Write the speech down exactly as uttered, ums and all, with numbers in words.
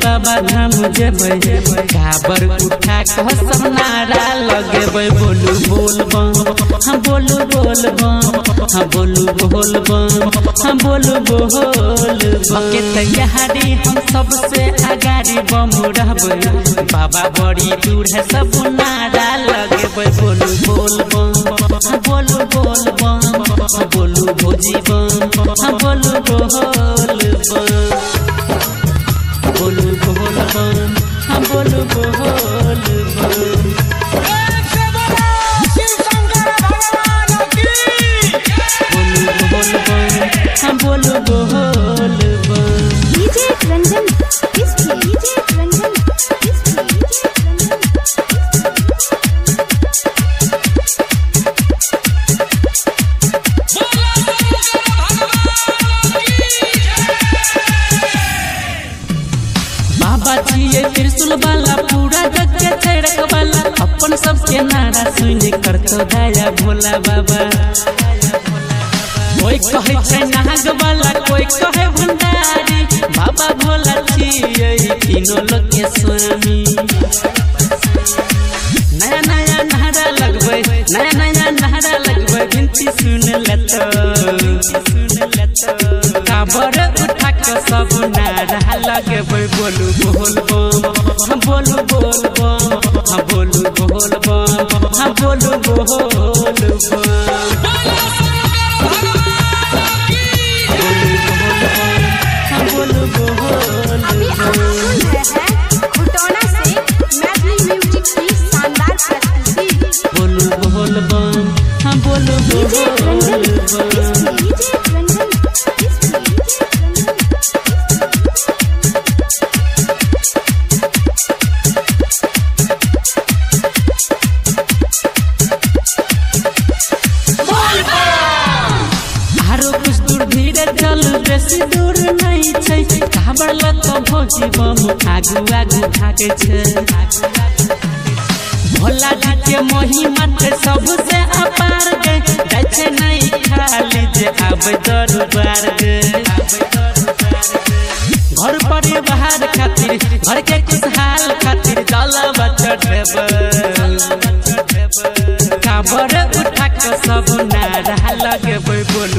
बाबा धाम जेबै काबर उठा के सब नारा लगेबै बोलू बोल बम हम बोलू बोल बम हम बोलू बोल बम हम बोलू बोल बम के तैयारी हम सबसे आगारी बम रहबै बाबा बड़ी दूर है सब नारा लगेबै बोलू बोल बम हम बोलू बोल बम हम बोलू भोजी बम हम बोलू बोल बम बोलू बोल बम हम बोलू बोल बम हम बोलू बोल बम डीजे रंजन किस डीजे रंजन किस डीजे बाबा जी त्रिशूल वाला पूरा जग के छड़क वाला अपन सबके नारा सुन कर तो दया भोला बाबा कोई कहे छै नाग वाला कोई कहे भंडारी बाबा भोला छियै तीनों लोग के स्वामी नया नया नारा लगबै नया नया नारा लगबै विनती सुन लेतो सुन लेतो काबर उठा के सब नारा लगबै बोलू बोल बम हम बोलू बोल बम हम बोलू बोल बम हम बोलू बोल बम अभी आप सुन रहे हैं खुटौना से मैथिली म्यूजिक की शानदार प्रस्तुति बोलू बोल बम हम बोलू डीजे रंजन बोल किस बम डीजे रंजन किस डीजे आरो कुछ दूर धीरे चल बेसी दूर नहीं छै काबर लत भोजी बम आगू आगू भागे छै भोला जी के महिमा ते सबसे अपार गे जाइ छै नहीं खाली जे आबै दरबार गे घर परिवार खातिर घर के खुशहाल खातिर जलवा चढ़ेबै काबर उठा के सब नारा लगेबै बोल